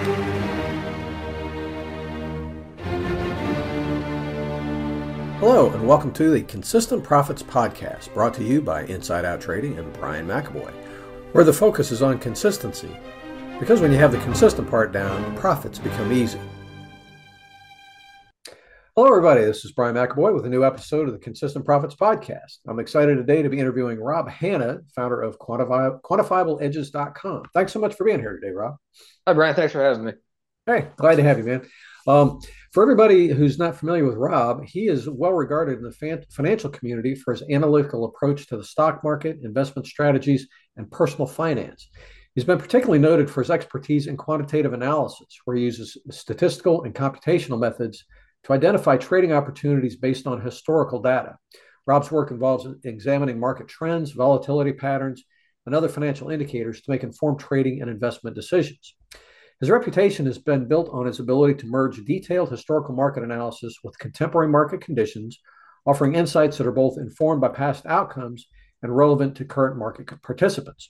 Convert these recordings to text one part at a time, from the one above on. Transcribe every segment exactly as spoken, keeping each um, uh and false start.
Hello, and welcome to the Consistent Profits Podcast, brought to you by Inside Out Trading and Brian McAvoy, where the focus is on consistency, because when you have the consistent part down, profits become easy. Hello, everybody. This is Brian McAvoy with a new episode of the Consistent Profits Podcast. I'm excited today to be interviewing Rob Hanna, founder of Quantifi- Quantifiable Edges dot com. Thanks so much for being here today, Rob. Hi, Brian. Thanks for having me. Hey, glad to have you, man. Um, for everybody who's not familiar with Rob, he is well regarded in the fan- financial community for his analytical approach to the stock market, investment strategies, and personal finance. He's been particularly noted for his expertise in quantitative analysis, where he uses statistical and computational methods to identify trading opportunities based on historical data. Rob's work involves examining market trends, volatility patterns, and other financial indicators to make informed trading and investment decisions. His reputation has been built on his ability to merge detailed historical market analysis with contemporary market conditions, offering insights that are both informed by past outcomes and relevant to current market participants.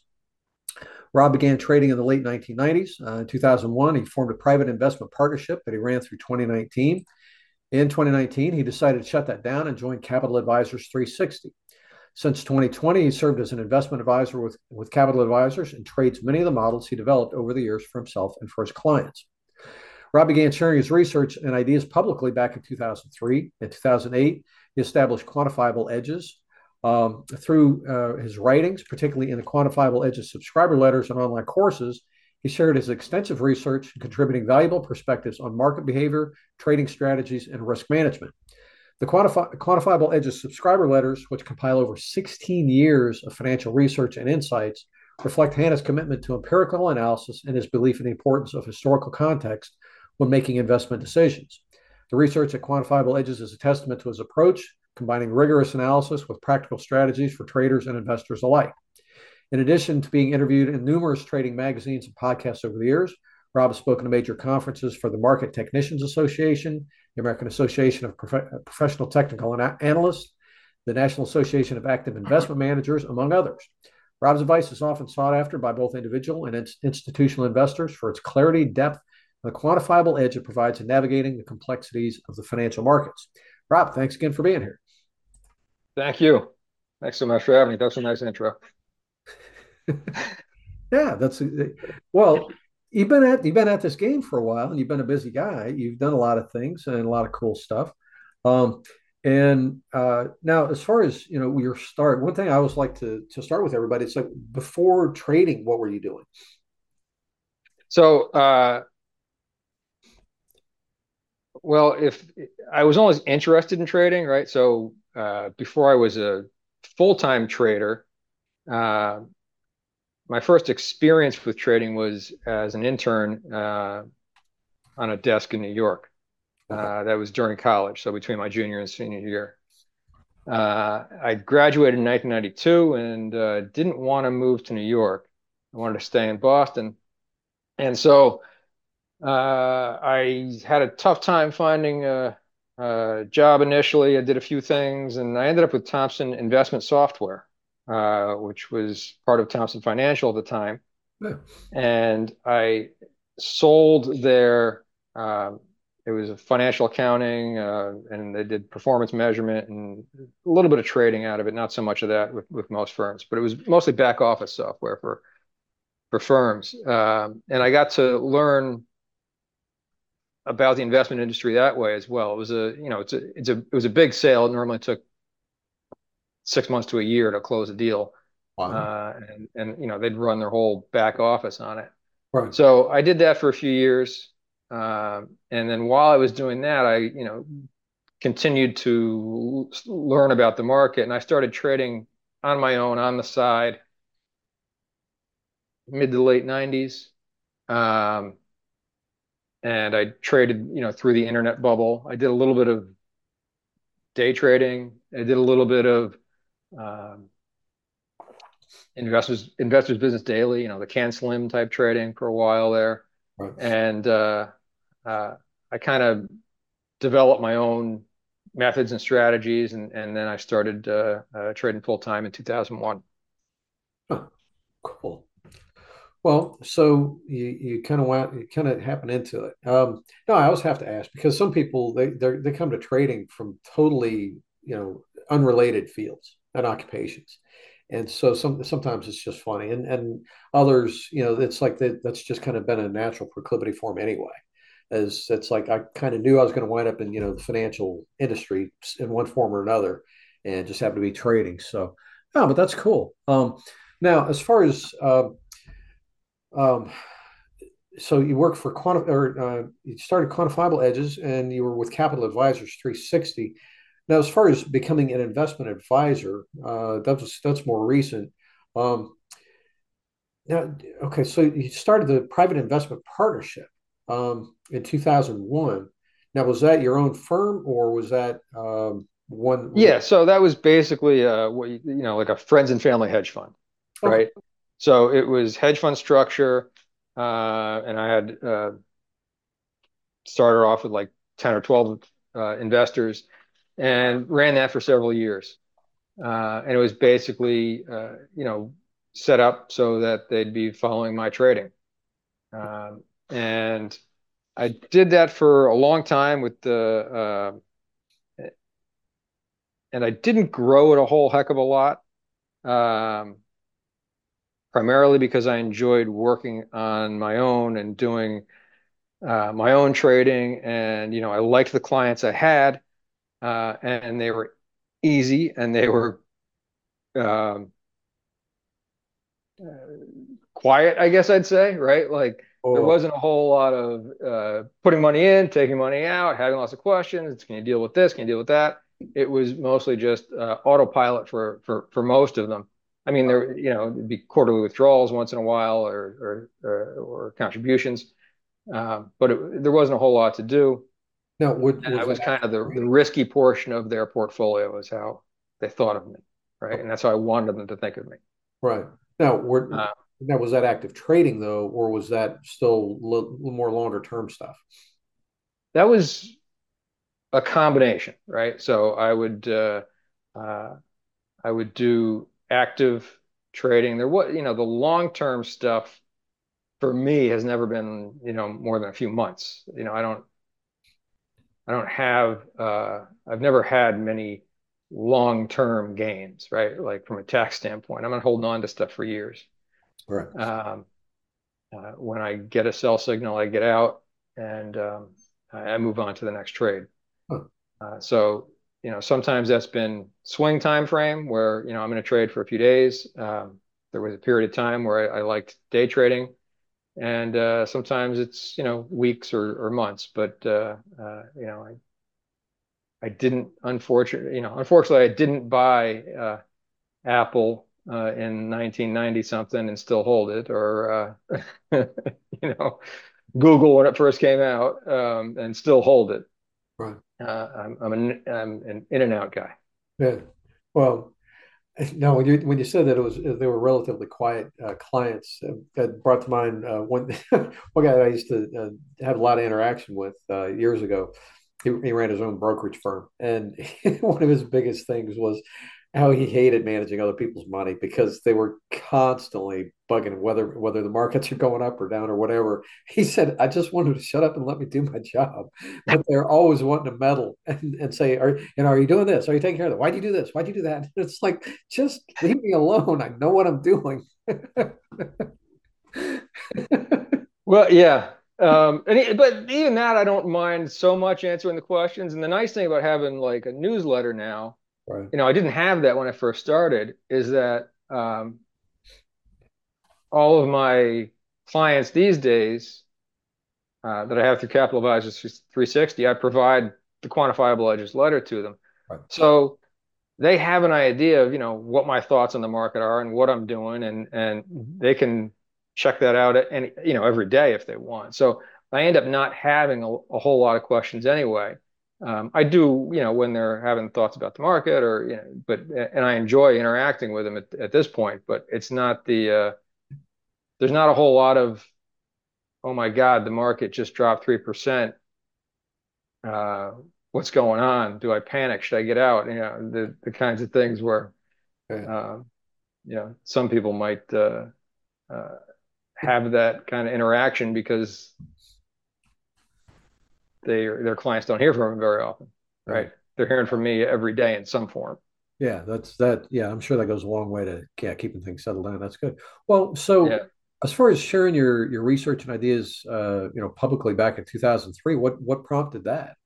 Rob began trading in the late nineteen nineties. Uh, in two thousand one, he formed a private investment partnership that he ran through twenty nineteen. In twenty nineteen, he decided to shut that down and join Capital Advisors three sixty. Since twenty twenty, he served as an investment advisor with, with Capital Advisors and trades many of the models he developed over the years for himself and for his clients. Rob began sharing his research and ideas publicly back in two thousand three. In two thousand eight, he established Quantifiable Edges. Um, through uh, his writings, particularly in the Quantifiable Edges subscriber letters and online courses, he shared his extensive research, contributing valuable perspectives on market behavior, trading strategies, and risk management. The Quantifi- Quantifiable Edges subscriber letters, which compile over sixteen years of financial research and insights, reflect Hanna's commitment to empirical analysis and his belief in the importance of historical context when making investment decisions. The research at Quantifiable Edges is a testament to his approach, combining rigorous analysis with practical strategies for traders and investors alike. In addition to being interviewed in numerous trading magazines and podcasts over the years, Rob has spoken to major conferences for the Market Technicians Association, the American Association of Prof- Professional Technical Ana- Analysts, the National Association of Active Investment Managers, among others. Rob's advice is often sought after by both individual and in- institutional investors for its clarity, depth, and the quantifiable edge it provides in navigating the complexities of the financial markets. Rob, thanks again for being here. Thank you. Thanks so much for having me. That's a nice intro. Yeah, that's well. You've been at you've been at this game for a while, and you've been a busy guy. You've done a lot of things and a lot of cool stuff. Um, and uh, now, as far as you know, your start. One thing I always like to to start with everybody. It's like before trading, what were you doing? So, uh, well, if I was always interested in trading, right? So, uh, before I was a full-time trader, uh, my first experience with trading was as an intern uh, on a desk in New York. Okay. Uh, that was during college, so between my junior and senior year. Uh, I graduated in nineteen ninety-two and uh, didn't want to move to New York. I wanted to stay in Boston. And so uh, I had a tough time finding a, a job initially. I did a few things, and I ended up with Thomson Investment Software, uh, which was part of Thomson Financial at the time. Yeah. And I sold their, um, it was a financial accounting, uh, and they did performance measurement and a little bit of trading out of it, not so much of that with, with most firms, but it was mostly back office software for for firms. Um, and I got to learn about the investment industry that way as well. It was a, you know, it's a, it's a, it was a big sale. It normally took six months to a year to close a deal. Wow. Uh, and, and, you know, they'd run their whole back office on it. Right. So I did that for a few years. Um, and then while I was doing that, I, you know, continued to learn about the market, and I started trading on my own on the side mid to late nineties. Um, and I traded, you know, through the internet bubble. I did a little bit of day trading. I did a little bit of um, investors investors business daily, you know, the Can Slim type trading for a while there. Right. And uh, uh, I kind of developed my own methods and strategies, and, and then I started uh, uh, trading full time in two thousand one. Huh. Cool. Well, so you you kind of went you kind of happen into it. Um, no, I always have to ask because some people they they they come to trading from totally you know unrelated fields and occupations, and so some sometimes it's just funny, and and others you know it's like that that's just kind of been a natural proclivity for them anyway. As it's like I kind of knew I was going to wind up in you know the financial industry in one form or another, and just happened to be trading. So, no, but that's cool. Um, now as far as uh, um, so you work for quanti- or uh, you started Quantifiable Edges, and you were with Capital Advisors three sixty. Now, as far as becoming an investment advisor, uh, that's that's more recent. Um, now, okay, so you started the Private Investment Partnership um, in two thousand one. Now, was that your own firm, or was that um, one? one Yeah, so that was basically uh, what you, you know, like a friends and family hedge fund, okay, right? So it was hedge fund structure, uh, and I had uh, started off with like ten or twelve uh, investors and ran that for several years. Uh, and it was basically, uh, you know, set up so that they'd be following my trading. Um, and I did that for a long time with the, uh, and I didn't grow it a whole heck of a lot, um, primarily because I enjoyed working on my own and doing uh, my own trading. And, you know, I liked the clients I had, uh, and they were easy and they were um, quiet, I guess I'd say, right? Like there oh, wasn't a whole lot of uh, putting money in, taking money out, having lots of questions. Can you deal with this? Can you deal with that? It was mostly just uh, autopilot for for for most of them. I mean, there you know it'd be quarterly withdrawals once in a while or or or, or contributions, um, but it, there wasn't a whole lot to do. now what And I was that was kind active of the the trading? risky portion of their portfolio is how they thought of me, right? And that's how I wanted them to think of me. Right. Now, were, Uh, now was that active trading though, or was that still a little more longer term stuff? that was a combination, right? So I would uh, uh, I would do active trading. There was, you know, the long-term stuff for me has never been, you know, more than a few months. You know, I don't I don't have uh, I've never had many long-term gains, right? Like from a tax standpoint, I'm not holding on to stuff for years. Right. Um, uh, when I get a sell signal, I get out and um, I I move on to the next trade. Huh. Uh, so, you know, sometimes that's been swing time frame where, you know, I'm going to trade for a few days. Um, there was a period of time where I, I liked day trading, and uh, sometimes it's, you know, weeks or, or months. But uh, uh, you know, I I didn't unfortunately, you know, unfortunately, I didn't buy uh, Apple uh, in nineteen ninety something and still hold it, or uh, you know, Google when it first came out um, and still hold it. Right. Uh, I'm I'm an I'm an in and out guy. Yeah. Well, no, when you when you said that it was they were relatively quiet uh, clients, uh, that brought to mind uh, one one guy that I used to uh, have a lot of interaction with uh, years ago. He, he ran his own brokerage firm, and one of his biggest things was how he hated managing other people's money because they were constantly bugging him, whether whether the markets are going up or down or whatever. He said, "I just wanted to shut up and let me do my job," but they're always wanting to meddle and, and say, "Are and are you doing this? Are you taking care of that? Why do you do this? Why do you do that?" It's like just leave me alone. I know what I'm doing. Well, yeah. Um, and it, but even that, I don't mind so much answering the questions. And the nice thing about having like a newsletter now, Right. you know, I didn't have that when I first started, is that um, all of my clients these days uh, that I have through Capital Advisors three sixty, I provide the quantifiable edges letter to them. Right. So they have an idea of, you know, what my thoughts on the market are and what I'm doing, and and they can check that out at any, you know, every day if they want. So I end up not having a, a whole lot of questions anyway. Um, I do, you know, when they're having thoughts about the market or, you know, but and I enjoy interacting with them at, at this point, but it's not the uh, there's not a whole lot of, oh my God, the market just dropped three percent. Uh, what's going on? Do I panic? Should I get out? You know, the the kinds of things where Yeah. um, you know, some people might uh, uh, have that kind of interaction because they their clients don't hear from them very often, Right. right? They're hearing from me every day in some form. Yeah, that's that. Yeah, I'm sure that goes a long way to, yeah, keeping things settled down. That's good. Well, so Yeah. as far as sharing your your research and ideas, uh, you know, publicly back in two thousand three, what what prompted that?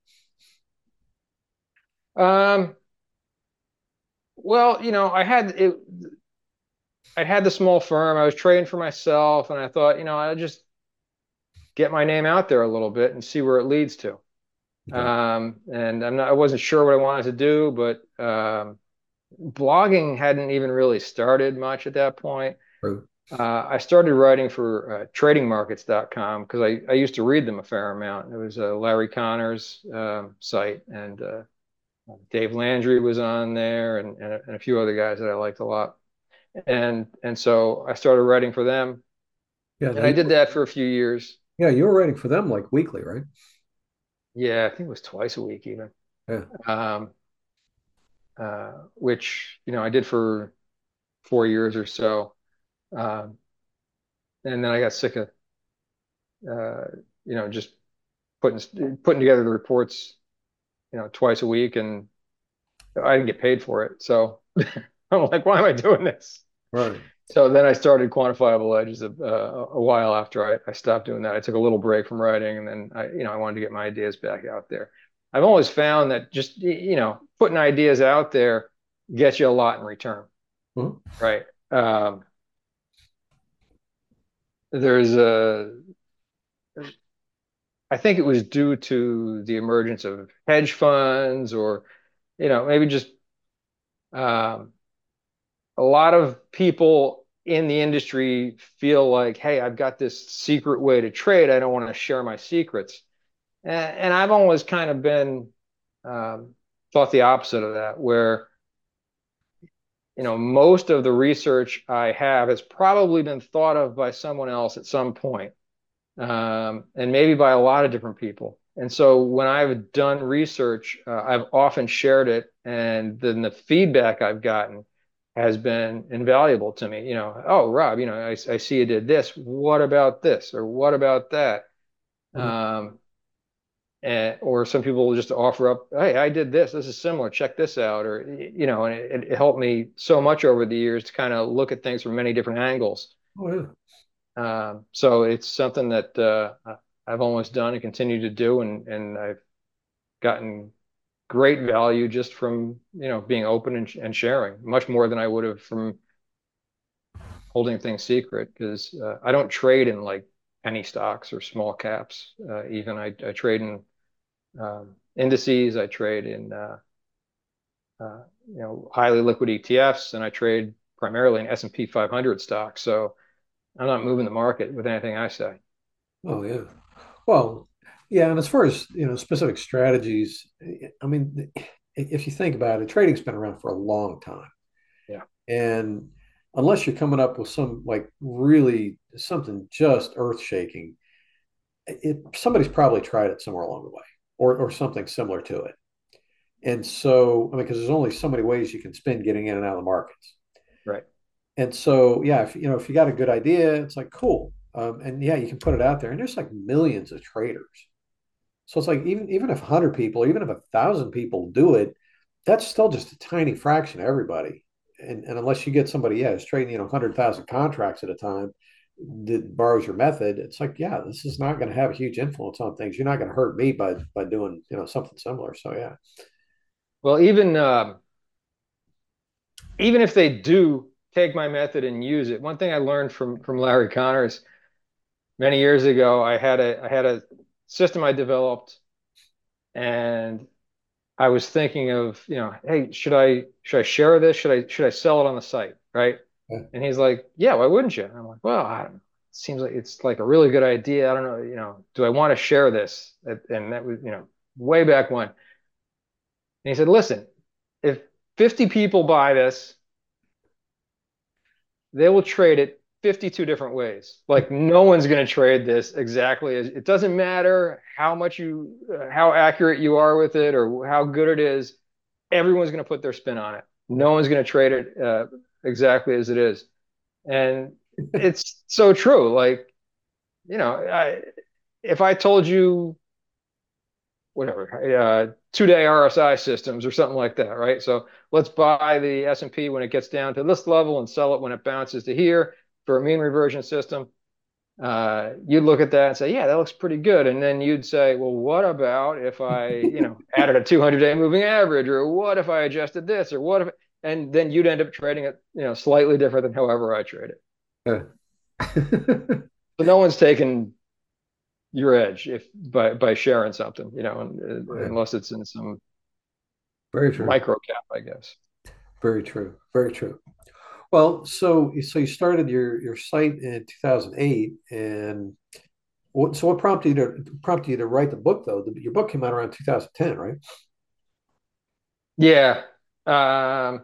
Um, well, you know, I had it, I had the small firm. I was trading for myself, and I thought, you know, I'll just get my name out there a little bit and see where it leads to. Okay. Um, and I'm not, I wasn't sure what I wanted to do, but um, blogging hadn't even really started much at that point. True. Uh, I started writing for uh, trading markets dot com because I, I used to read them a fair amount. It was uh, Larry Connor's um, site, and uh, Dave Landry was on there, and, and, a, and a few other guys that I liked a lot. And and so I started writing for them, Yeah. Now and I you, did that for a few years. yeah, you were writing for them like weekly, right? Yeah, I think it was twice a week even. Yeah. Um, uh, which you know I did for four years or so, um, and then I got sick of uh, you know just putting putting together the reports you know twice a week, and I didn't get paid for it. So I'm like, why am I doing this? Right. So then I started Quantifiable Edges a, uh, a while after I, I stopped doing that. I took a little break from writing, and then I, you know, I wanted to get my ideas back out there. I've always found that just, you know, putting ideas out there gets you a lot in return, Mhm. right? Um, there's a, I think it was due to the emergence of hedge funds, or, you know, maybe just um, a lot of people in the industry feel like, hey, I've got this secret way to trade. I don't want to share my secrets. And, and I've always kind of been um, thought the opposite of that, where, you know, most of the research I have has probably been thought of by someone else at some point, um, and maybe by a lot of different people. And so when I've done research, uh, I've often shared it, and then the feedback I've gotten has been invaluable to me. You know, oh, Rob, you know, I, I see you did this. What about this? Or what about that? Mhm. Um, and, or some people will just offer up, hey, I did this. This is similar. Check this out. Or, you know, and it, it helped me so much over the years to kind of look at things from many different angles. Oh, yeah. Um, so it's something that uh, I've always done and continue to do, and and I've gotten great value just from you know being open and, and sharing, much more than I would have from holding things secret. Because uh, I don't trade in like penny stocks or small caps. Uh, even I, I trade in um, indices. I trade in uh, uh, you know highly liquid E T Fs, and I trade primarily in S and P five hundred stocks. So I'm not moving the market with anything I say. Oh, yeah. Well, yeah, and as far as, you know, specific strategies, I mean, if you think about it, trading's been around for a long time. Yeah. And unless you're coming up with some like really something just earth-shaking, it somebody's probably tried it somewhere along the way, or or something similar to it. And so, I mean, because there's only so many ways you can spin getting in and out of the markets. Right. And so, yeah, if you know, if you got a good idea, it's like cool. Um, and yeah, you can put it out there, and there's like millions of traders. So it's like even even if a hundred people, even if a thousand people do it, that's still just a tiny fraction of everybody. And, and unless you get somebody, yeah, who's trading, you know, hundred thousand contracts at a time that borrows your method, it's like, yeah, this is not going to have a huge influence on things. You're not going to hurt me by by doing, you know, something similar. So yeah. Well, even um, even if they do take my method and use it, one thing I learned from from Larry Connors many years ago, I had a I had a system I developed, and I was thinking of, you know, hey, should I should I share this? Should I should I sell it on the site, right? Yeah. And he's like, yeah, why wouldn't you? And I'm like, well, I don't know. It seems like it's like a really good idea. I don't know, you know, do I want to share this? And that was, you know, way back when. And he said, listen, if fifty people buy this, they will trade it fifty-two different ways. Like no one's going to trade this exactly as it doesn't matter how much you, uh, how accurate you are with it or how good it is. Everyone's going to put their spin on it. No one's going to trade it uh, exactly as it is. And it's so true. Like, you know, I, if I told you whatever, uh, two-day R S I systems or something like that, right? So let's buy the S and P when it gets down to this level and sell it when it bounces to here for a mean reversion system. Uh, you'd look at that and say, yeah, that looks pretty good. And then you'd say, well, what about if I, you know, added a two hundred day moving average, or what if I adjusted this, or what if, and then you'd end up trading it, you know, slightly different than however I trade it. Yeah. So no one's taking your edge if by by sharing something, you know, Oh, yeah. unless it's in some Very true. micro cap, I guess. Very true. Very true. Well, so so you started your your site in two thousand eight, and what, so what prompted you to prompted you to write the book though? The, your book came out around two thousand ten, right? Yeah. Um,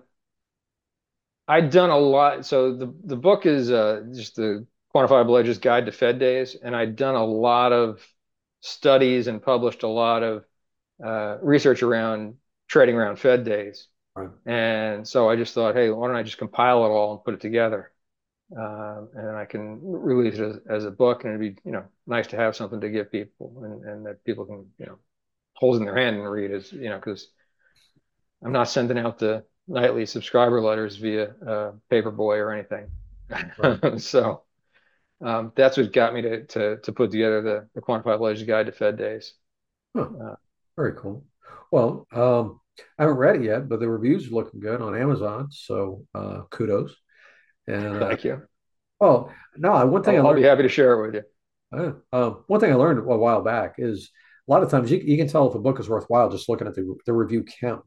I'd done a lot. So the the book is uh, just the Quantifiable Edges Guide to Fed Days, and I'd done a lot of studies and published a lot of uh, research around trading around Fed days. Right. And so I just thought, hey, why don't I just compile it all and put it together, um, and I can release it as, as a book, and it'd be, you know, nice to have something to give people, and, and that people can, you know, hold in their hand and read, as you know, because I'm not sending out the nightly subscriber letters via uh, Paperboy or anything. Right. So um, that's what got me to to to put together the, the Quantified Ledger Guide to Fed Days. Huh. Uh, Very cool. Well, um, I haven't read it yet, but the reviews are looking good on Amazon, so uh, kudos. And uh, Thank you. well, no, one thing I I'll, I'll be learned, happy to share it with you. uh, um, one thing I learned a while back is a lot of times you, you can tell if a book is worthwhile just looking at the the review count.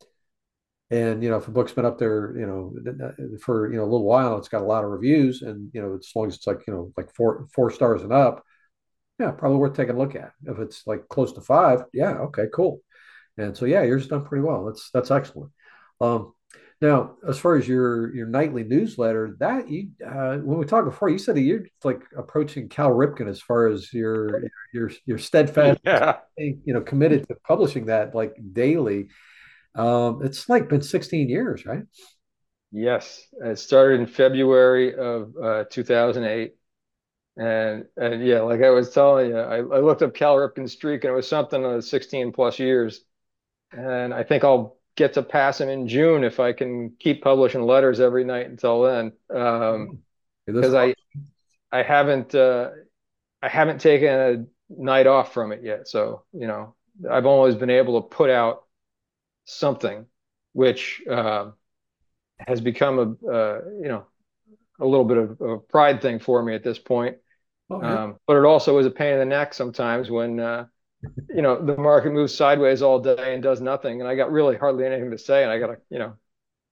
And you know, if a book's been up there, you know, for you know a little while, it's got a lot of reviews, and you know, as long as it's like you know, like four four stars and up, yeah, probably worth taking a look at. If it's like close to five, yeah, okay, cool. And so, yeah, yours done pretty well. That's that's excellent. Um, now, as far as your your nightly newsletter, that you uh, when we talked before, you said that you're like approaching Cal Ripken as far as your your your steadfast, Yeah. you know, committed to publishing that like daily. Um, it's like been sixteen years, right? Yes. It started in February of uh, two thousand eight. And and yeah, like I was telling you, I, I looked up Cal Ripken's streak, and it was something of sixteen plus years. And I think I'll get to pass him in June if I can keep publishing letters every night until then. Um, You're this because close. I I haven't uh, I haven't taken a night off from it yet. So, you know, I've always been able to put out something, which uh, has become a uh, you know, a little bit of a pride thing for me at this point. Oh yeah. Um, but it also is a pain in the neck sometimes when uh, you know, the market moves sideways all day and does nothing, and I got really hardly anything to say, and I got to, you know,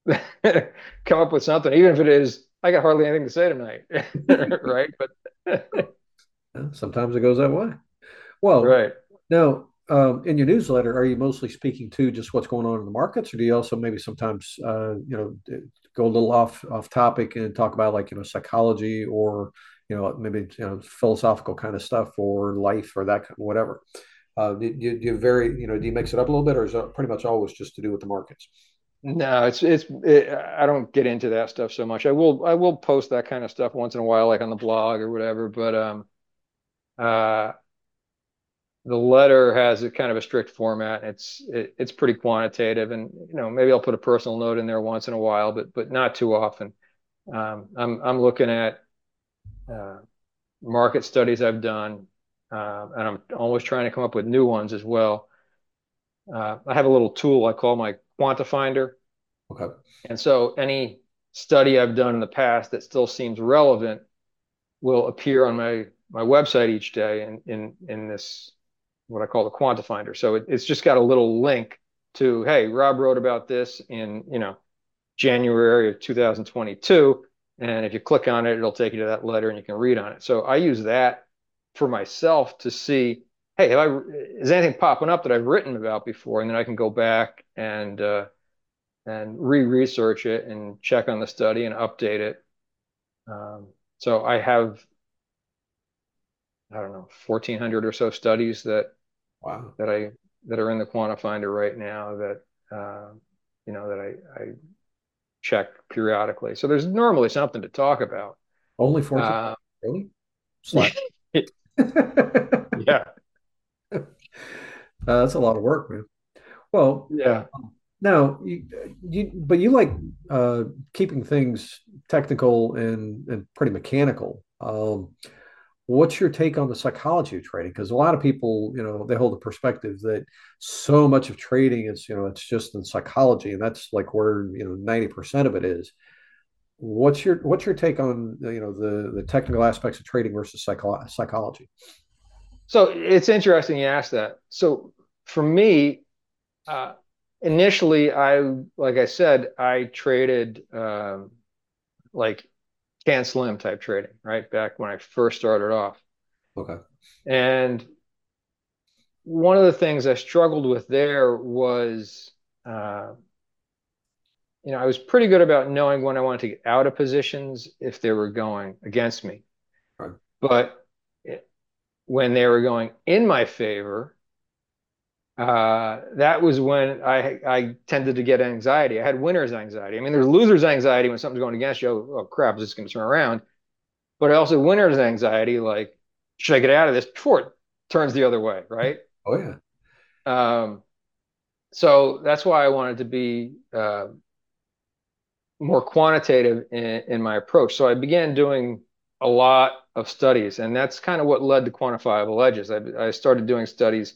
come up with something, even if it is I got hardly anything to say tonight, right? But Yeah, sometimes it goes that way. Well, right. now, um, in your newsletter, are you mostly speaking to just what's going on in the markets, or do you also maybe sometimes, uh, you know, go a little off off topic and talk about like, you know, psychology or, you know, maybe, you know, philosophical kind of stuff or life or that kind of whatever? Uh, do, you, do you vary, you know, do you mix it up a little bit, or is it pretty much always just to do with the markets? No, it's it's it, I don't get into that stuff so much. I will I will post that kind of stuff once in a while, like on the blog or whatever. But um, uh, the letter has a kind of a strict format. It's it, it's pretty quantitative, and you know, maybe I'll put a personal note in there once in a while, but but not too often. Um, I'm I'm looking at uh, market studies I've done, uh, and I'm always trying to come up with new ones as well. Uh, I have a little tool I call my Quantifinder, Okay. and so any study I've done in the past that still seems relevant will appear on my my website each day in in in this what I call the Quantifinder. So it, it's just got a little link to, hey, Rob wrote about this in, you know, January of two thousand twenty-two. And if you click on it, it'll take you to that letter and you can read on it. So I use that for myself to see, hey, have I, is anything popping up that I've written about before? And then I can go back and, uh, and re-research it and check on the study and update it. Um, so I have, I don't know, fourteen hundred or so studies that Wow. that I that are in the Quantifinder right now that uh, you know that I, I check periodically. So there's normally something to talk about. Only fourteen. Uh, Really? Slack. yeah, Uh, that's a lot of work, man. Well, yeah. now you, you but you like uh, keeping things technical and and pretty mechanical. Um, what's your take on the psychology of trading? Because a lot of people, you know, they hold the perspective that so much of trading is, you know, it's just in psychology, and that's like where, you know, ninety percent of it is. What's your what's your take on, you know, the the technical aspects of trading versus psycho psychology? So it's interesting you asked that. So for me, uh, initially, I, like I said, I traded um, like can slim type trading, right? Back when I first started off. Okay. And one of the things I struggled with there was, uh, you know, I was pretty good about knowing when I wanted to get out of positions if they were going against me. Right. But it, when they were going in my favor, uh, that was when I I tended to get anxiety. I had winner's anxiety. I mean, there's loser's anxiety when something's going against you. Oh, oh crap, is this going to turn around? But also winner's anxiety, like, should I get out of this before it turns the other way, right? Oh yeah. Um, so that's why I wanted to be uh, more quantitative in, in my approach. So I began doing a lot of studies, and that's kind of what led to quantifiable edges. I, I started doing studies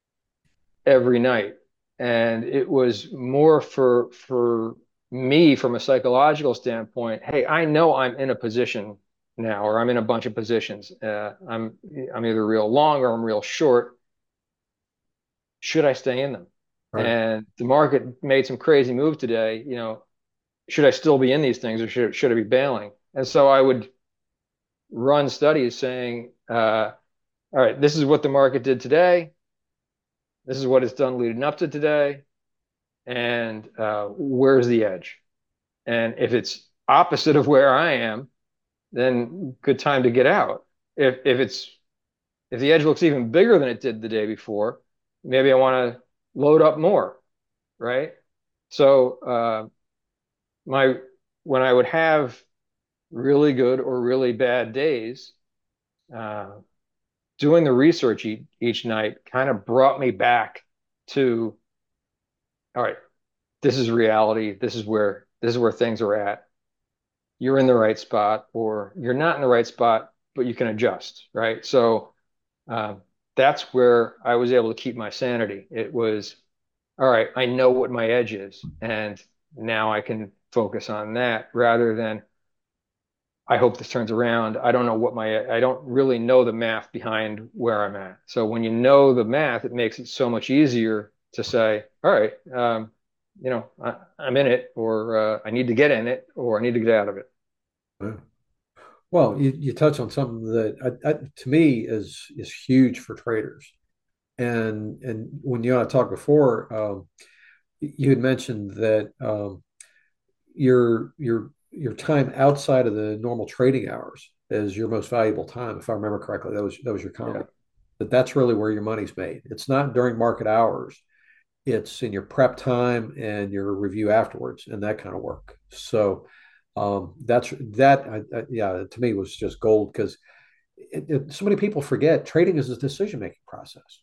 every night, and it was more for for me from a psychological standpoint. Hey, I know I'm in a position now, or I'm in a bunch of positions. Uh, I'm I'm either real long or I'm real short. Should I stay in them? Right. And the market made some crazy move today. You know, should I still be in these things or should should I be bailing? And so I would run studies saying, uh, all right, this is what the market did today. This is what it's done leading up to today. And uh, where's the edge? And if it's opposite of where I am, then good time to get out. If if it's if the edge looks even bigger than it did the day before, maybe I want to load up more, right? So uh, my when I would have really good or really bad days, uh, doing the research each, each night kind of brought me back to, all right, this is reality. This is where this is where things are at. You're in the right spot, or you're not in the right spot, but you can adjust, right? So um, that's where I was able to keep my sanity. It was, all right, I know what my edge is, and now I can focus on that rather than I hope this turns around. I don't know what my, I don't really know the math behind where I'm at. So when you know the math, it makes it so much easier to say, all right, um, you know, I, I'm in it, or uh, I need to get in it, or I need to get out of it. Yeah. Well, you, you touch on something that I, I, to me is is huge for traders. And and when you and I talked before, um, you had mentioned that um, your your your time outside of the normal trading hours is your most valuable time. If I remember correctly, that was that was your Yeah. comment. That that's really where your money's made. It's not during market hours. It's in your prep time and your review afterwards and that kind of work. So um, that's that. I, I, yeah, to me was just gold because it, it, so many people forget trading is a decision making process.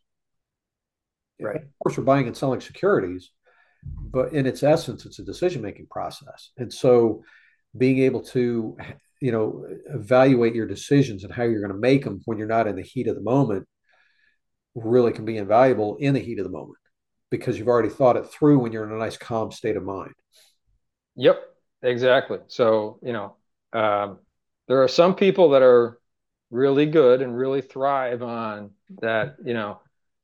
Of Right. course, we're buying and selling securities, but in its essence, it's a decision making process. And so being able to, you know, evaluate your decisions and how you're going to make them when you're not in the heat of the moment really can be invaluable in the heat of the moment because you've already thought it through when you're in a nice calm state of mind. Yep. Exactly. So, you know, um, there are some people that are really good and really thrive on that, you know,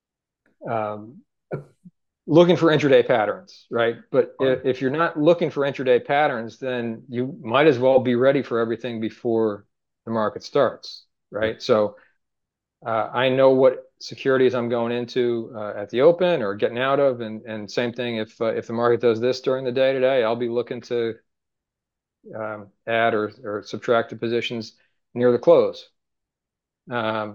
um, looking for intraday patterns, right? But Right. if, if you're not looking for intraday patterns, then you might as well be ready for everything before the market starts, right? So uh, I know what securities I'm going into uh, at the open or getting out of, and and same thing if uh, if the market does this during the day today, I'll be looking to um, add or or subtract the positions near the close. Um,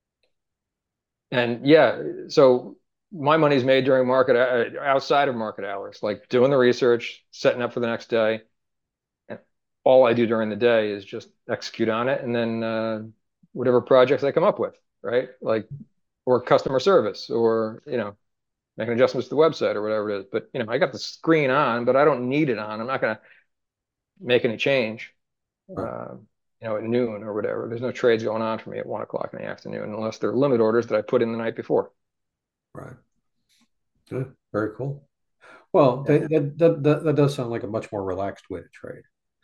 And yeah, so my money's made during market uh, outside of market hours, like doing the research, setting up for the next day, and all I do during the day is just execute on it, and then uh, whatever projects I come up with, right? Like, or customer service, or you know, making adjustments to the website or whatever it is. But you know, I got the screen on, but I don't need it on. I'm not going to make any change, Right. uh, you know, at noon or whatever. There's no trades going on for me at one o'clock in the afternoon unless they're limit orders that I put in the night before. Right. Yeah, very cool. Well, Yeah. that, that, that, that that does sound like a much more relaxed way to trade.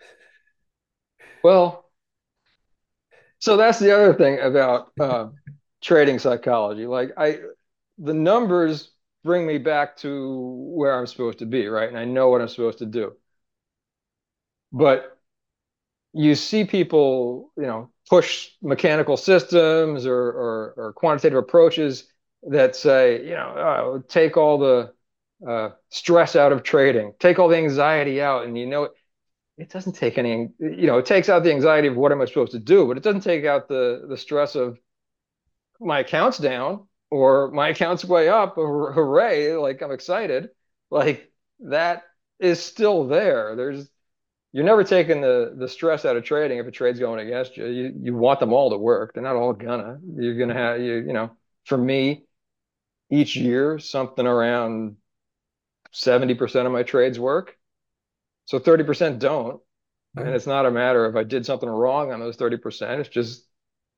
Well, so that's the other thing about uh, trading psychology. Like I, the numbers bring me back to where I'm supposed to be, right? And I know what I'm supposed to do. But you see people, you know, push mechanical systems or, or, or quantitative approaches that say, you know, uh, take all the uh, stress out of trading, take all the anxiety out, and you know, it doesn't take any, you know, it takes out the anxiety of what am I supposed to do, but it doesn't take out the the stress of my account's down or my account's way up, or hooray, like I'm excited. Like that is still there. There's you're never taking the the stress out of trading if a trade's going against you. You you want them all to work. They're not all gonna. You're gonna have you you know, for me, each year something around seventy percent of my trades work. So thirty percent don't. And Right. it's not a matter of I did something wrong on those thirty percent. It's just,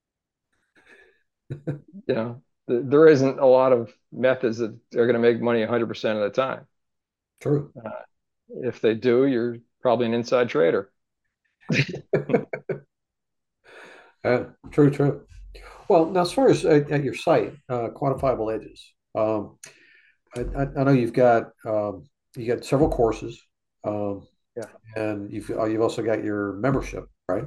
you know, th there isn't a lot of methods that are going to make money one hundred percent of the time. True. Uh, if they do, you're probably an inside trader. Uh, true, true. Well, now as far as at, at your site, uh, quantifiable edges, um, I, I, I know you've got um, you got several courses, um, Yeah. and you've uh, you've also got your membership, right?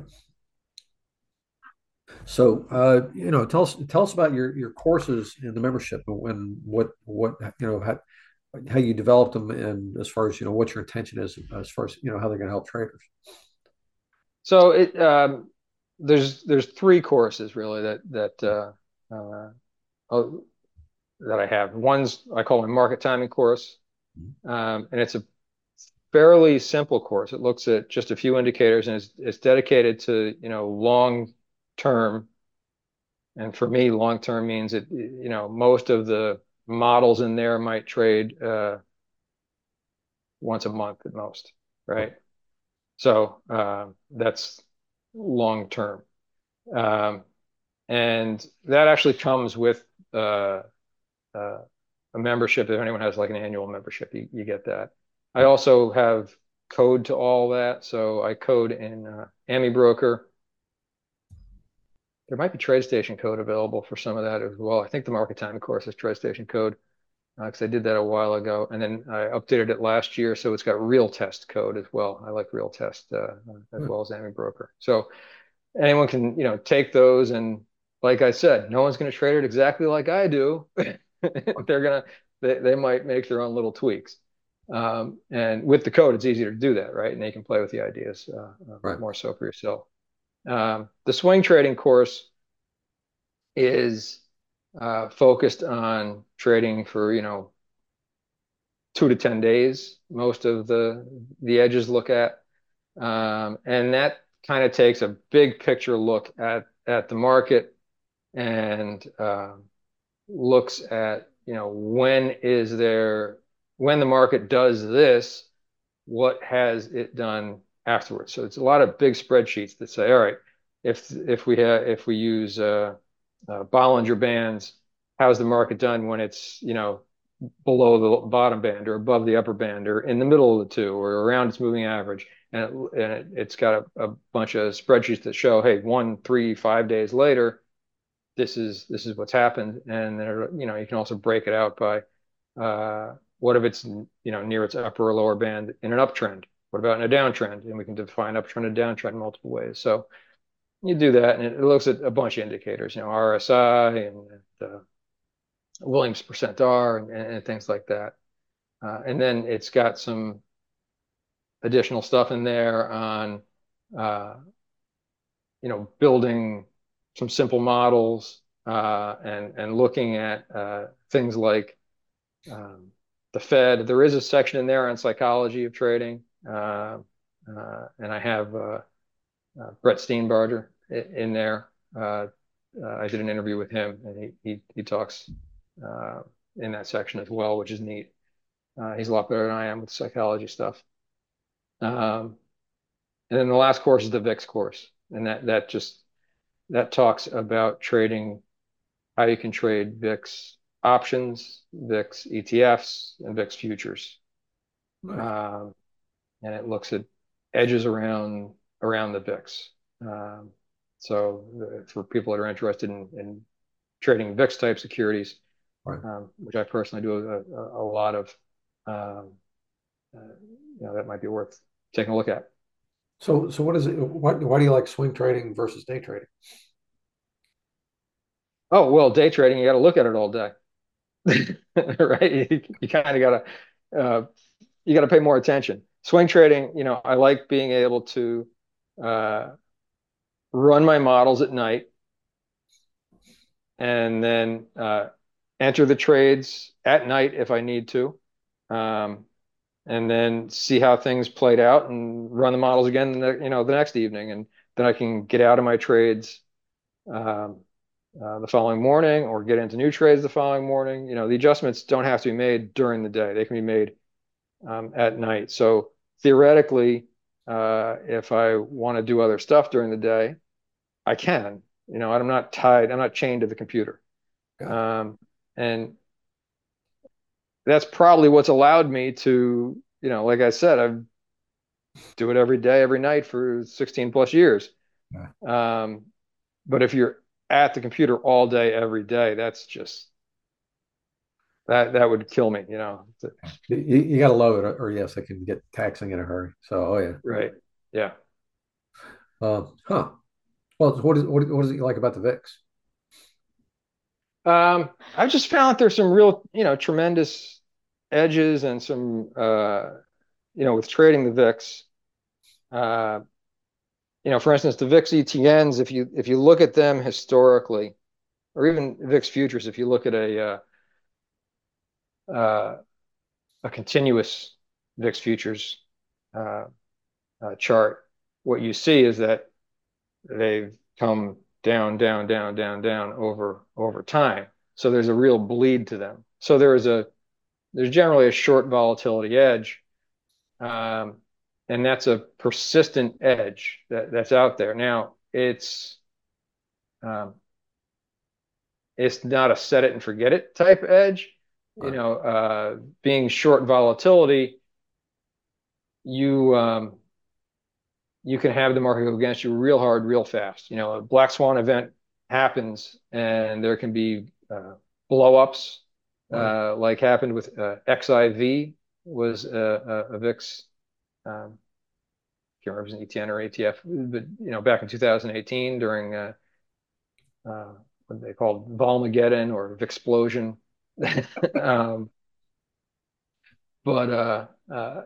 So, uh, you know, tell us tell us about your your courses in the membership and what what you know how, how you developed them, and as far as you know what your intention is as far as you know how they're going to help traders. So it um, there's there's three courses really that that uh, uh, oh, that I have. One's I call my market timing course, um, and it's a fairly simple course. It looks at just a few indicators, and it's it's dedicated to, you know, long term. And for me, long term means it, you know, most of the models in there might trade uh, once a month at most, right? So uh, that's long term. Um, and that actually comes with uh, uh, a membership. If anyone has like an annual membership, you, you get that. I also have code to all that. So I code in uh, AmiBroker. There might be TradeStation code available for some of that as well. I think the market timing course is TradeStation code because uh, I did that a while ago, and then I updated it last year, so it's got Realtest code as well. I like Realtest uh, as Good. well as AmiBroker. So anyone can, you know, take those, and like I said, no one's going to trade it exactly like I do. They're gonna they, they might make their own little tweaks. Um, and with the code, it's easier to do that, right? And they can play with the ideas uh, uh, Right. more so for yourself. Um, the swing trading course is uh, focused on trading for, you know, two to ten days. Most of the the edges look at, um, and that kind of takes a big picture look at at the market and uh, looks at, you know, when is there when the market does this, what has it done afterwards? So it's a lot of big spreadsheets that say, all right, if if we have if we use uh, uh, Bollinger Bands, how's the market done when it's, you know, below the bottom band or above the upper band or in the middle of the two or around its moving average? And, it, and it, it's got a, a bunch of spreadsheets that show, hey, one, three, five days later, this is this is what's happened. And there, you know, you can also break it out by uh, what if it's, you know, near its upper or lower band in an uptrend? What about in a downtrend? And we can define uptrend and downtrend in multiple ways. So you do that, and it looks at a bunch of indicators, you know, R S I and uh, Williams percent R and, and things like that. Uh, and then it's got some additional stuff in there on, uh, you know, building some simple models uh, and and looking at uh, things like um, the Fed. There is a section in there on psychology of trading, uh, uh, and I have uh, uh, Brett Steenbarger in there. Uh, uh, I did an interview with him, and he he, he talks uh, in that section as well, which is neat. Uh, he's a lot better than I am with psychology stuff. Um, and then the last course is the V I X course, and that that just that talks about trading, how you can trade V I X options, V I X E T Fs, and V I X futures. Nice. Um, and it looks at edges around around the V I X. Um, so the, for people that are interested in, in trading V I X type securities, Right. um, which I personally do a, a, a lot of, um, uh, you know, that might be worth taking a look at. So, so what is it? Why, why do you like swing trading versus day trading? Oh, well, day trading, you got to look at it all day, right? You, you kind of got to uh, you got to pay more attention. Swing trading, you know, I like being able to uh, run my models at night and then uh, enter the trades at night if I need to, um, and then see how things played out and run the models again, the, you know, the next evening, and then I can get out of my trades um, uh, the following morning or get into new trades the following morning. You know, the adjustments don't have to be made during the day; they can be made um, at night. So theoretically, uh, if I want to do other stuff during the day, I can. You know, I'm not tied. I'm not chained to the computer. Gotcha. Um, and that's probably what's allowed me to, you know, like I said, I do it every day, every night for sixteen plus years. Yeah. Um, but if you're at the computer all day, every day, that's just that that would kill me, you know. You, you got to love it, or, or yes, it can get taxing in a hurry. So, oh yeah. Right. Yeah. Uh, huh. Well, what is what, what is it you like about the V I X? Um, I've just found that there's some real, you know, tremendous edges and some, uh, you know, with trading the V I X. Uh, you know, for instance, the V I X E T Ns, if you if you look at them historically, or even V I X futures, if you look at a uh, uh, a continuous V I X futures uh, uh, chart, what you see is that they've come down, down, down, down, down over over time. So there's a real bleed to them. So there is a there's generally a short volatility edge, um, and that's a persistent edge that, that's out there. Now it's um, it's not a set it and forget it type edge. You Right. know, uh, being short volatility, you um, you can have the market go against you real hard, real fast. You know, a black swan event happens, and there can be uh, blowups, Right. uh, like happened with uh, X I V was a, a, a V I X. Um, can't remember if it was an E T N or A T F, but you know, back in two thousand eighteen during uh, uh, what they called Volmageddon or Vixplosion. um, but uh, uh,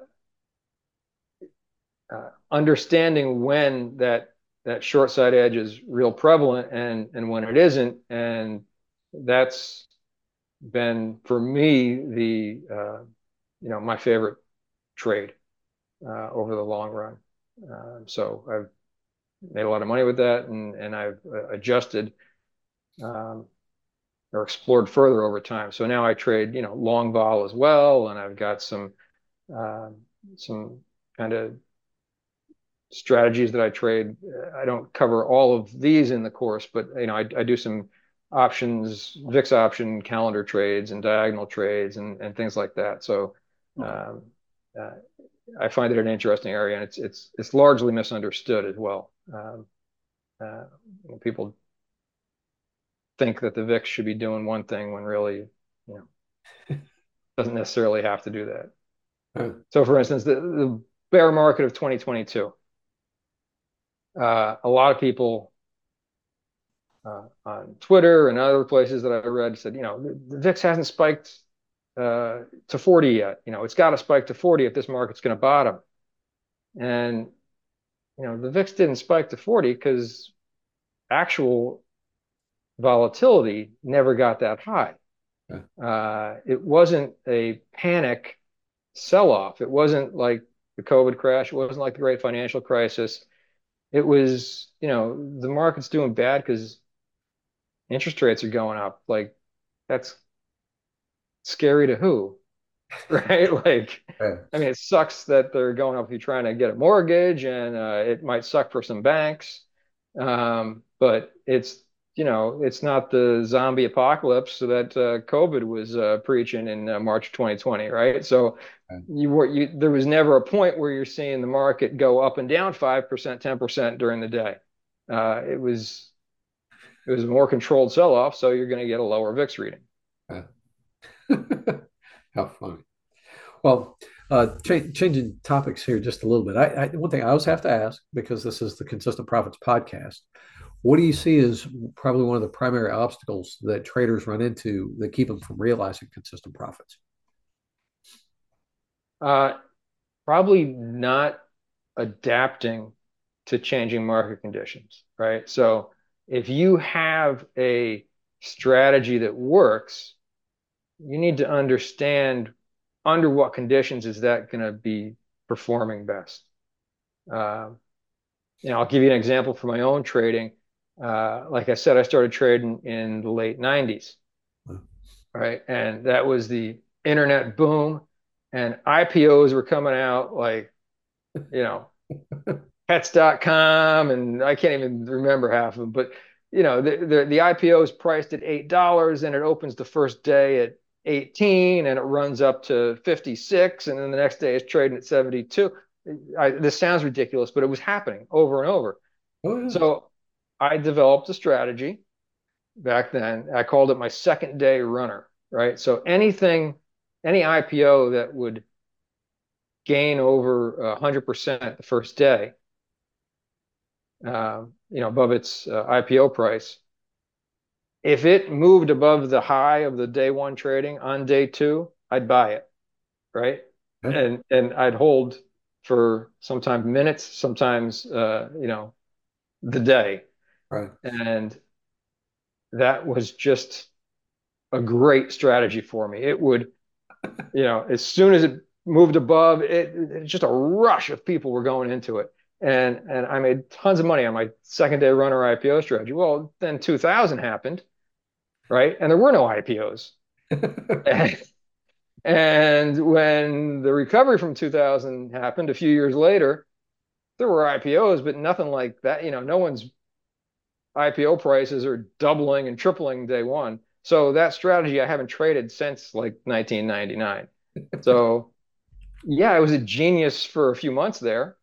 uh, understanding when that that short side edge is real prevalent and and when it isn't, and that's been for me the uh, you know my favorite trade uh, over the long run. Uh, so I've made a lot of money with that, and and I've uh, adjusted um, or explored further over time. So now I trade, you know, long vol as well, and I've got some um, some kind of strategies that I trade. I don't cover all of these in the course, but you know, I, I do some options, V I X option calendar trades and diagonal trades and, and things like that. So um, uh, I find it an interesting area, and it's it's it's largely misunderstood as well. Um, uh, people think that the V I X should be doing one thing when really, you know, doesn't necessarily have to do that. Uh, So, for instance, the, the bear market of twenty twenty-two, uh, a lot of people uh, on Twitter and other places that I read said, you know, the, the V I X hasn't spiked uh, to forty yet. You know, it's got to spike to forty if this market's going to bottom. And, you know, the V I X didn't spike to forty because actual volatility never got that high. uh, Uh, it wasn't a panic sell off. It wasn't like the COVID crash. It wasn't like the great financial crisis. it was, you know, the market's doing bad because interest rates are going up. Like that's scary to who, right? Like, Yeah. I mean, it sucks that they're going up if you're trying to get a mortgage, and uh, it might suck for some banks. Um, but it's, you know, it's not the zombie apocalypse that uh, COVID was uh, preaching in uh, March twenty twenty, right? So you were you there was never a point where you're seeing the market go up and down five percent, ten percent during the day. Uh, it was it was a more controlled sell-off, so you're going to get a lower V I X reading. Yeah. How funny. Well, uh, cha- changing topics here just a little bit. I, I one thing I always have to ask, because this is the Consistent Profits podcast. What do you see as probably one of the primary obstacles that traders run into that keep them from realizing consistent profits? Uh, Probably not adapting to changing market conditions, right? So if you have a strategy that works, you need to understand under what conditions is that going to be performing best. Uh, you know, I'll give you an example for my own trading. Uh, like I said, I started trading in the late nineties, right? And that was the internet boom, and I P Os were coming out like, you know, pets dot com, and I can't even remember half of them, but you know, the, the, the I P O is priced at eight dollars and it opens the first day at eighteen and it runs up to fifty-six, and then the next day it's trading at seventy-two. I, this sounds ridiculous, but it was happening over and over. Oh, yeah. So I developed a strategy back then. I called it my second day runner, right? So anything, any I P O that would gain over one hundred percent the first day, uh, you know, above its uh, I P O price, if it moved above the high of the day one trading on day two, I'd buy it, right? Okay. And and I'd hold for sometimes minutes, sometimes uh, you know, the day. Right. And that was just a great strategy for me. It would, you know, as soon as it moved above it, it just a rush of people were going into it. And and I made tons of money on my second day runner I P O strategy. Well, then two thousand happened, right? And there were no I P Os. And, and when the recovery from two thousand happened a few years later, there were I P Os, but nothing like that. You know, no one's I P O prices are doubling and tripling day one. So that strategy I haven't traded since like nineteen ninety-nine. So yeah, it was a genius for a few months there,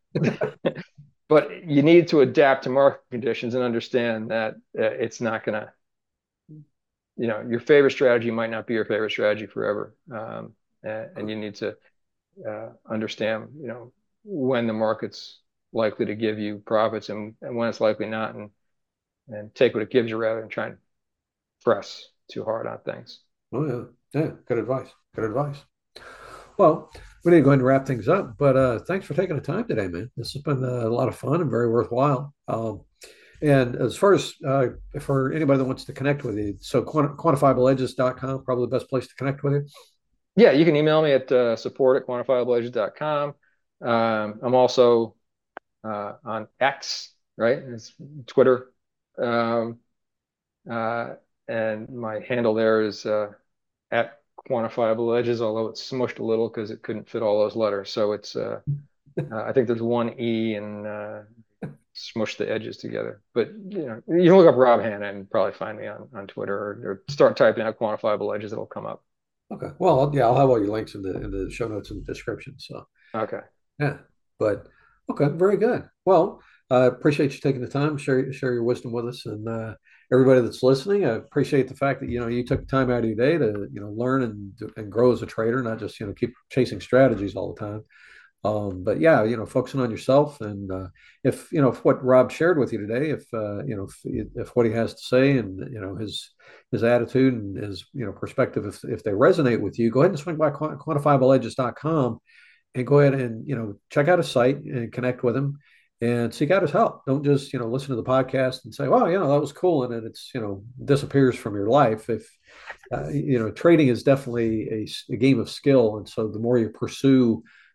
but you need to adapt to market conditions and understand that uh, it's not going to, you know, your favorite strategy might not be your favorite strategy forever. Um, and, and you need to uh, understand, you know, when the market's likely to give you profits, and, and when it's likely not, and and take what it gives you rather than try and press too hard on things. Oh, yeah. Yeah. Good advice. Good advice. Well, we need to go ahead and wrap things up, but uh, thanks for taking the time today, man. This has been uh, a lot of fun and very worthwhile. Um, and as far as uh, for anybody that wants to connect with you, so quanti- quantifiable edges dot com, probably the best place to connect with you. Yeah, you can email me at uh, support at quantifiable edges dot com. Um, I'm also uh, on X, right? It's Twitter. Um, uh, and my handle there is uh, at quantifiable edges, although it's smushed a little because it couldn't fit all those letters. So it's, uh, uh, I think there's one E and uh, smush the edges together. But you know, you can look up Rob Hanna and probably find me on, on Twitter, or, or start typing out quantifiable edges, it'll come up. Okay. Well, I'll- yeah, I'll have all your links in the in the show notes and the description. So Okay. yeah, but okay, very good. Well, I appreciate you taking the time, share share your wisdom with us, and uh, everybody that's listening. I appreciate the fact that you know you took time out of your day to you know learn and and grow as a trader, not just you know keep chasing strategies all the time. Um, but yeah, you know, focusing on yourself, and uh, if you know if what Rob shared with you today, if uh, you know if, if what he has to say and you know his his attitude and his you know perspective, if if they resonate with you, go ahead and swing by quantifiable edges dot com and go ahead and you know check out his site and connect with him and seek out his help. Don't just you know listen to the podcast and say, "Wow, you know that was cool," and then it's you know disappears from your life. If uh, you know trading is definitely a, a game of skill, and so the more you pursue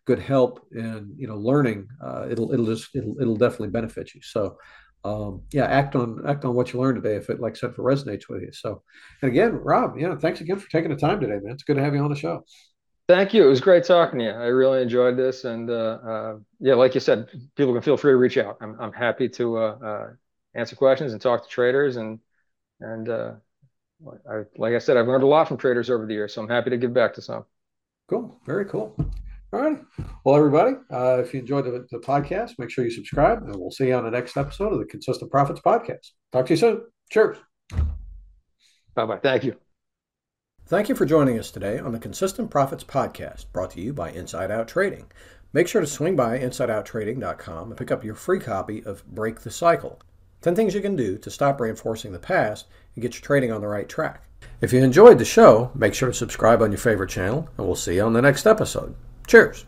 good help in you know learning, uh, it'll it'll just it'll it'll definitely benefit you. So um, yeah, act on act on what you learned today if it, like I said, if it resonates with you. So, and again, Rob, yeah, thanks again for taking the time today, man. It's good to have you on the show. Thank you. It was great talking to you. I really enjoyed this, and uh, uh, yeah, like you said, people can feel free to reach out. I'm I'm happy to uh, uh, answer questions and talk to traders, and and uh, I, like I said, I've learned a lot from traders over the years, so I'm happy to give back to some. Cool, very cool. All right. Well, everybody, uh, if you enjoyed the, the podcast, make sure you subscribe, and we'll see you on the next episode of the Consistent Profits Podcast. Talk to you soon. Cheers. Bye bye. Thank you. Thank you for joining us today on the Consistent Profits Podcast, brought to you by Inside Out Trading. Make sure to swing by inside out trading dot com and pick up your free copy of Break the Cycle, ten things you can do to stop reinforcing the past and get your trading on the right track. If you enjoyed the show, make sure to subscribe on your favorite channel, and we'll see you on the next episode. Cheers.